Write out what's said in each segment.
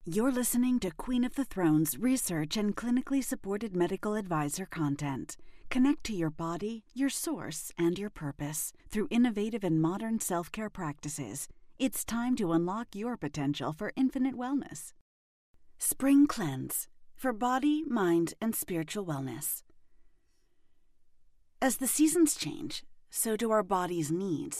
You're listening to Queen of the Thrones research and clinically supported medical advisor content. Connect to your body, your source, and your purpose through innovative and modern self-care practices. It's time to unlock your potential for infinite wellness. Spring Cleanse for body, mind, and spiritual wellness. As the seasons change, so do our body's needs.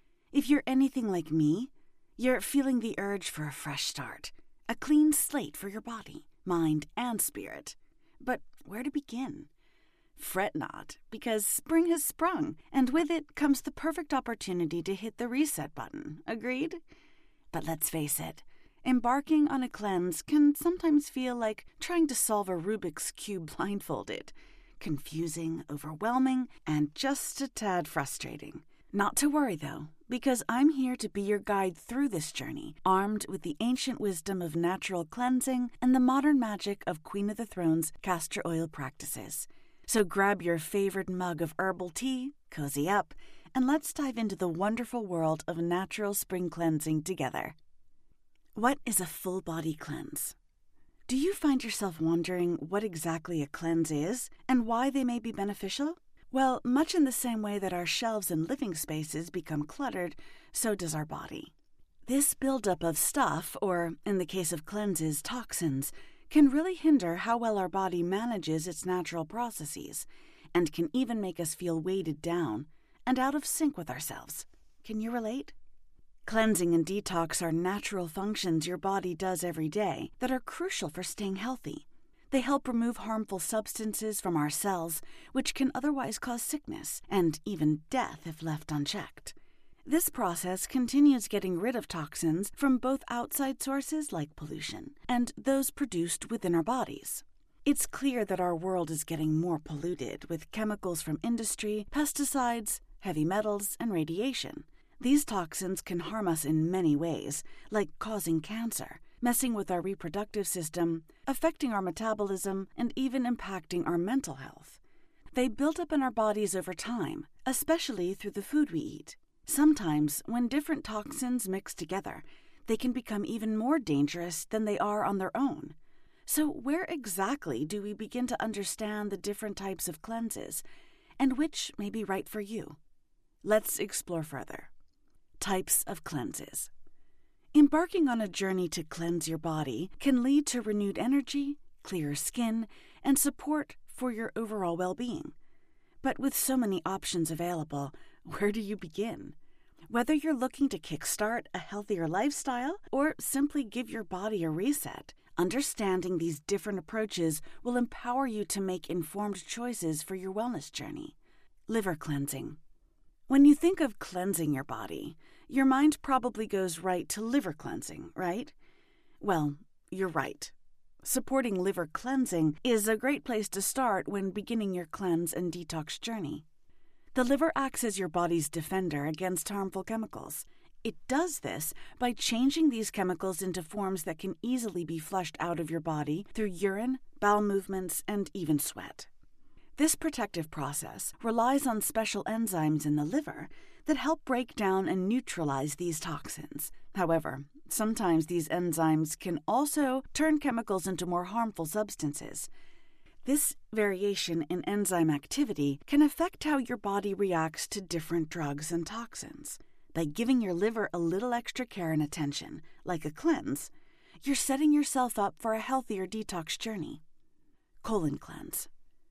If you're anything like me, you're feeling the urge for a fresh start. A clean slate for your body, mind, and spirit. But where to begin? Fret not, because spring has sprung, and with it comes the perfect opportunity to hit the reset button. Agreed? But let's face it, embarking on a cleanse can sometimes feel like trying to solve a Rubik's Cube blindfolded. Confusing, overwhelming, and just a tad frustrating. Not to worry, though, because I'm here to be your guide through this journey, armed with the ancient wisdom of natural cleansing and the modern magic of Queen of the Thrones castor oil practices. So grab your favorite mug of herbal tea, cozy up, and let's dive into the wonderful world of natural spring cleansing together. What is a full body cleanse? Do you find yourself wondering what exactly a cleanse is and why they may be beneficial? Well, much in the same way that our shelves and living spaces become cluttered, so does our body. This buildup of stuff, or in the case of cleanses, toxins, can really hinder how well our body manages its natural processes, and can even make us feel weighted down and out of sync with ourselves. Can you relate? Cleansing and detox are natural functions your body does every day that are crucial for staying healthy. They help remove harmful substances from our cells, which can otherwise cause sickness and even death if left unchecked. This process continues getting rid of toxins from both outside sources like pollution and those produced within our bodies. It's clear that our world is getting more polluted with chemicals from industry, pesticides, heavy metals, and radiation. These toxins can harm us in many ways, like causing cancer, messing with our reproductive system, affecting our metabolism, and even impacting our mental health. They build up in our bodies over time, especially through the food we eat. Sometimes, when different toxins mix together, they can become even more dangerous than they are on their own. So where exactly do we begin to understand the different types of cleanses, and which may be right for you? Let's explore further. Types of cleanses. Embarking on a journey to cleanse your body can lead to renewed energy, clearer skin, and support for your overall well-being. But with so many options available, where do you begin? Whether you're looking to kickstart a healthier lifestyle or simply give your body a reset, understanding these different approaches will empower you to make informed choices for your wellness journey. Liver cleansing. When you think of cleansing your body, your mind probably goes right to liver cleansing, right? Well, you're right. Supporting liver cleansing is a great place to start when beginning your cleanse and detox journey. The liver acts as your body's defender against harmful chemicals. It does this by changing these chemicals into forms that can easily be flushed out of your body through urine, bowel movements, and even sweat. This protective process relies on special enzymes in the liver that help break down and neutralize these toxins. However, sometimes these enzymes can also turn chemicals into more harmful substances. This variation in enzyme activity can affect how your body reacts to different drugs and toxins. By giving your liver a little extra care and attention, like a cleanse, you're setting yourself up for a healthier detox journey. Colon cleanse.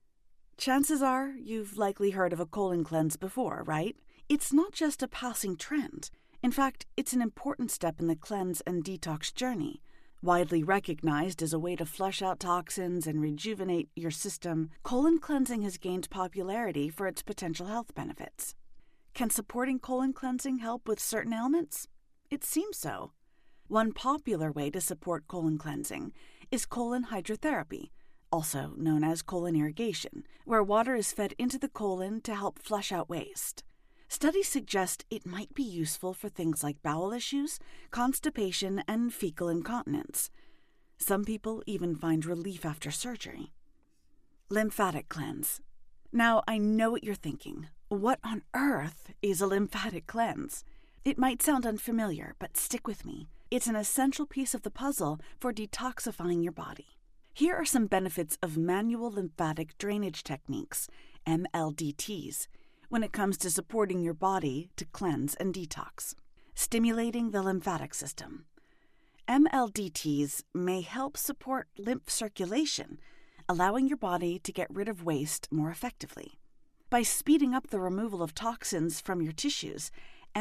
Chances are you've likely heard of a colon cleanse before, right? It's not just a passing trend. In fact, it's an important step in the cleanse and detox journey. Widely recognized as a way to flush out toxins and rejuvenate your system, colon cleansing has gained popularity for its potential health benefits. Can supporting colon cleansing help with certain ailments? It seems so. One popular way to support colon cleansing is colon hydrotherapy, also known as colon irrigation, where water is fed into the colon to help flush out waste. Studies suggest it might be useful for things like bowel issues, constipation, and fecal incontinence. Some people even find relief after surgery. Lymphatic cleanse. Now, I know what you're thinking. What on earth is a lymphatic cleanse? It might sound unfamiliar, but stick with me. It's an essential piece of the puzzle for detoxifying your body. Here are some benefits of manual lymphatic drainage techniques, MLDTs, when it comes to supporting your body to cleanse and detox. Stimulating the lymphatic system. MLDTs may help support lymph circulation, allowing your body to get rid of waste more effectively. By speeding up the removal of toxins from your tissues,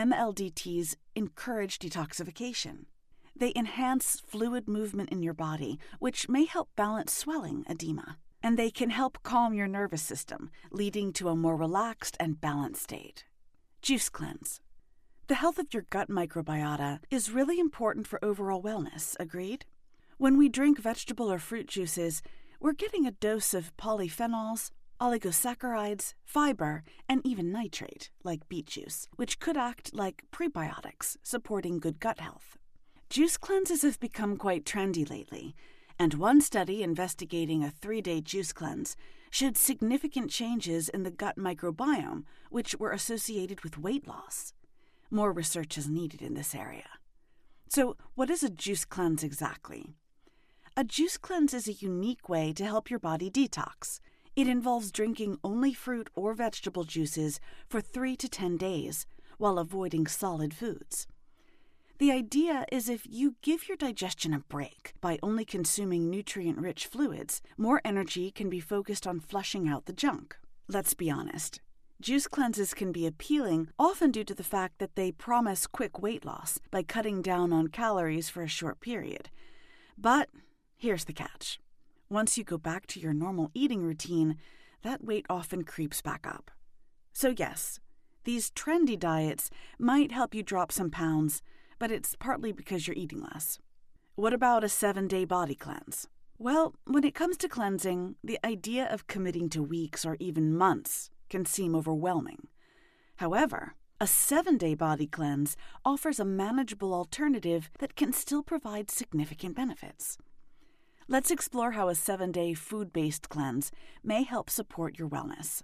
MLDTs encourage detoxification. They enhance fluid movement in your body, which may help balance swelling edema. And they can help calm your nervous system, leading to a more relaxed and balanced state. Juice cleanse. The health of your gut microbiota is really important for overall wellness, agreed? When we drink vegetable or fruit juices, we're getting a dose of polyphenols, oligosaccharides, fiber, and even nitrate, like beet juice, which could act like prebiotics, supporting good gut health. Juice cleanses have become quite trendy lately, and one study investigating a 3-day juice cleanse showed significant changes in the gut microbiome, which were associated with weight loss. More research is needed in this area. So, what is a juice cleanse exactly? A juice cleanse is a unique way to help your body detox. It involves drinking only fruit or vegetable juices for 3 to 10 days, while avoiding solid foods. The idea is if you give your digestion a break by only consuming nutrient-rich fluids, more energy can be focused on flushing out the junk. Let's be honest. Juice cleanses can be appealing, often due to the fact that they promise quick weight loss by cutting down on calories for a short period. But here's the catch. Once you go back to your normal eating routine, that weight often creeps back up. So yes, these trendy diets might help you drop some pounds, but it's partly because you're eating less. What about a 7-day body cleanse? Well, when it comes to cleansing, the idea of committing to weeks or even months can seem overwhelming. However, a 7-day body cleanse offers a manageable alternative that can still provide significant benefits. Let's explore how a 7-day food-based cleanse may help support your wellness.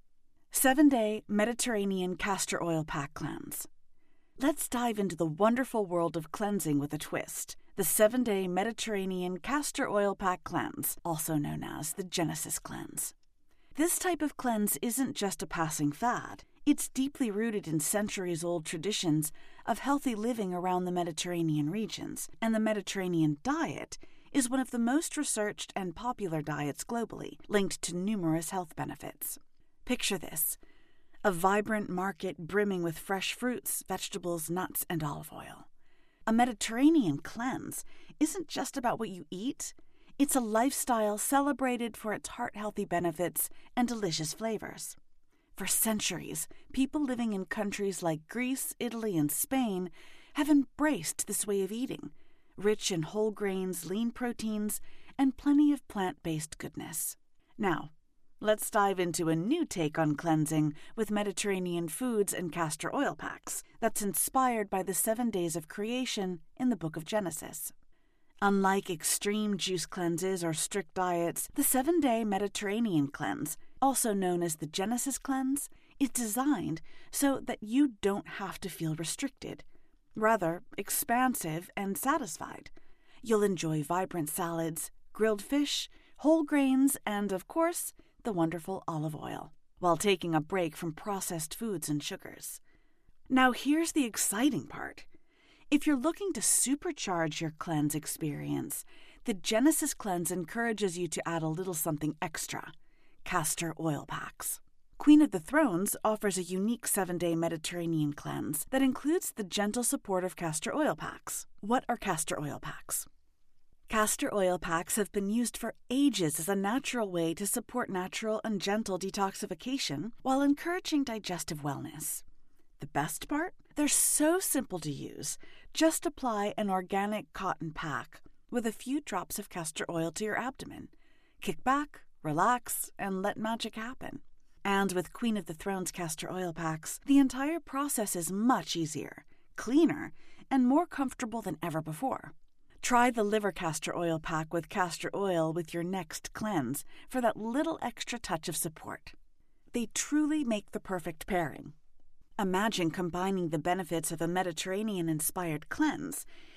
7-day Mediterranean Castor Oil Pack Cleanse. Let's dive into the wonderful world of cleansing with a twist. The 7-day Mediterranean Castor Oil Pack Cleanse, also known as the Genesis Cleanse. This type of cleanse isn't just a passing fad. It's deeply rooted in centuries-old traditions of healthy living around the Mediterranean regions, and the Mediterranean diet is one of the most researched and popular diets globally, linked to numerous health benefits. Picture this. A vibrant market brimming with fresh fruits, vegetables, nuts, and olive oil. A Mediterranean cleanse isn't just about what you eat. It's a lifestyle celebrated for its heart-healthy benefits and delicious flavors. For centuries, people living in countries like Greece, Italy, and Spain have embraced this way of eating, rich in whole grains, lean proteins, and plenty of plant-based goodness. Now, let's dive into a new take on cleansing with Mediterranean foods and castor oil packs that's inspired by the 7 days of creation in the book of Genesis. Unlike extreme juice cleanses or strict diets, the 7-day Mediterranean cleanse, also known as the Genesis cleanse, is designed so that you don't have to feel restricted, rather expansive and satisfied. You'll enjoy vibrant salads, grilled fish, whole grains, and, of course, the wonderful olive oil, while taking a break from processed foods and sugars. Now here's the exciting part. If you're looking to supercharge your cleanse experience, the Genesis cleanse encourages you to add a little something extra: castor oil packs. Queen of the Thrones offers a unique 7-day Mediterranean cleanse that includes the gentle support of castor oil packs. What are castor oil packs? Castor oil packs have been used for ages as a natural way to support natural and gentle detoxification while encouraging digestive wellness. The best part? They're so simple to use. Just apply an organic cotton pack with a few drops of castor oil to your abdomen. Kick back, relax, and let magic happen. And with Queen of the Thrones castor oil packs, the entire process is much easier, cleaner, and more comfortable than ever before. Try the liver castor oil pack with castor oil with your next cleanse for that little extra touch of support. They truly make the perfect pairing. Imagine combining the benefits of a Mediterranean-inspired cleanse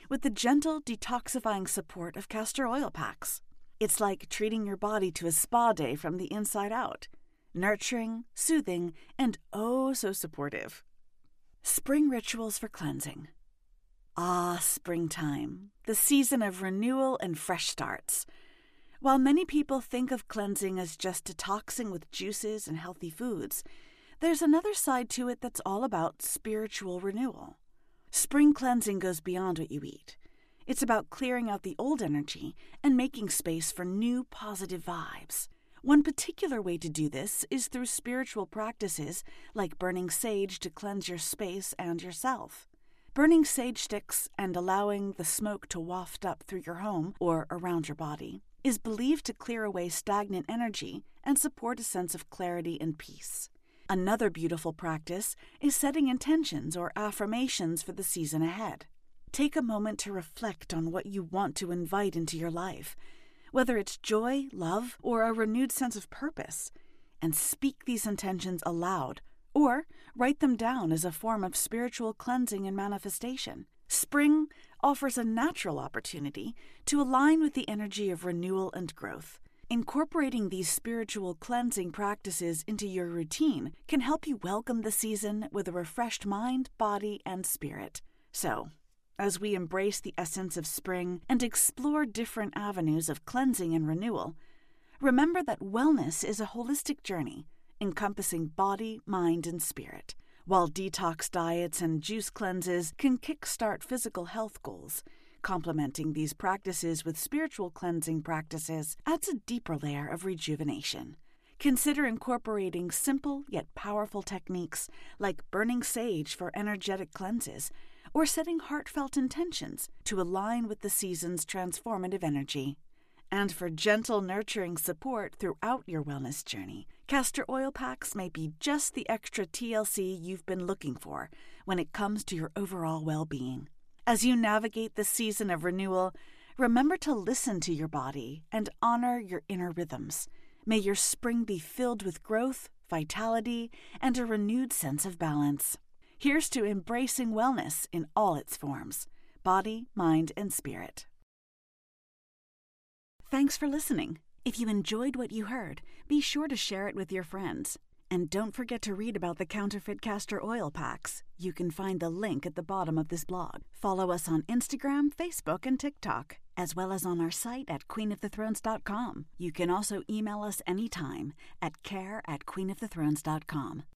with the gentle, detoxifying support of castor oil packs. It's like treating your body to a spa day from the inside out. Nurturing, soothing, and oh so supportive. Spring rituals for cleansing. Ah, springtime, the season of renewal and fresh starts. While many people think of cleansing as just detoxing with juices and healthy foods, there's another side to it that's all about spiritual renewal. Spring cleansing goes beyond what you eat. It's about clearing out the old energy and making space for new positive vibes. One particular way to do this is through spiritual practices like burning sage to cleanse your space and yourself. Burning sage sticks and allowing the smoke to waft up through your home or around your body is believed to clear away stagnant energy and support a sense of clarity and peace. Another beautiful practice is setting intentions or affirmations for the season ahead. Take a moment to reflect on what you want to invite into your life, whether it's joy, love, or a renewed sense of purpose, and speak these intentions aloud, or write them down as a form of spiritual cleansing and manifestation. Spring offers a natural opportunity to align with the energy of renewal and growth. Incorporating these spiritual cleansing practices into your routine can help you welcome the season with a refreshed mind, body, and spirit. So, as we embrace the essence of spring and explore different avenues of cleansing and renewal, remember that wellness is a holistic journey encompassing body, mind, and spirit. While detox diets and juice cleanses can kickstart physical health goals, complementing these practices with spiritual cleansing practices adds a deeper layer of rejuvenation. Consider incorporating simple yet powerful techniques like burning sage for energetic cleanses or setting heartfelt intentions to align with the season's transformative energy. And for gentle, nurturing support throughout your wellness journey, castor oil packs may be just the extra TLC you've been looking for when it comes to your overall well-being. As you navigate the season of renewal, remember to listen to your body and honor your inner rhythms. May your spring be filled with growth, vitality, and a renewed sense of balance. Here's to embracing wellness in all its forms: body, mind, and spirit. Thanks for listening. If you enjoyed what you heard, be sure to share it with your friends. And don't forget to read about the counterfeit castor oil packs. You can find the link at the bottom of this blog. Follow us on Instagram, Facebook, and TikTok, as well as on our site at queenofthethrones.com. You can also email us anytime at care@queenofthethrones.com.